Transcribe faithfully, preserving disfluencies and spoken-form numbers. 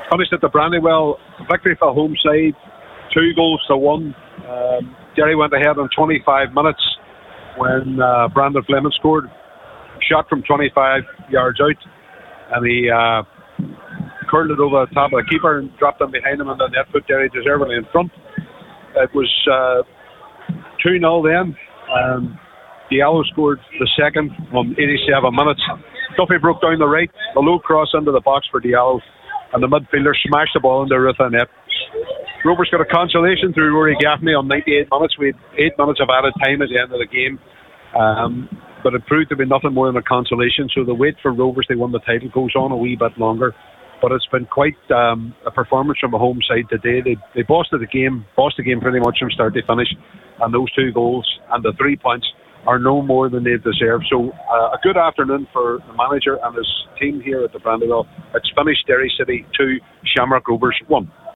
Finished at the Brandywell, victory for home side, two goals to one. Um, Derry went ahead in twenty-five minutes when uh, Brandon Fleming scored. Shot from twenty-five yards out, and he uh, curled it over the top of the keeper and dropped him behind him, and the net put Derry deservedly in front. It was uh, two nil then. Um, Diallo scored the second on eighty-seven minutes. Duffy broke down the right, a low cross into the box for Diallo, and the midfielder smashed the ball into Rutha net. Rovers got a consolation through Rory Gaffney on ninety-eight minutes. We had eight minutes of added time at the end of the game, um, but it proved to be nothing more than a consolation. So the wait for Rovers, they won the title, goes on a wee bit longer. But it's been quite um, a performance from the home side today. They they bossed the game, bossed the game pretty much from start to finish, and those two goals and the three points are no more than they deserve. So uh, a good afternoon for the manager and his team here at the Brandywell. It's finished Derry City two, Shamrock Rovers one.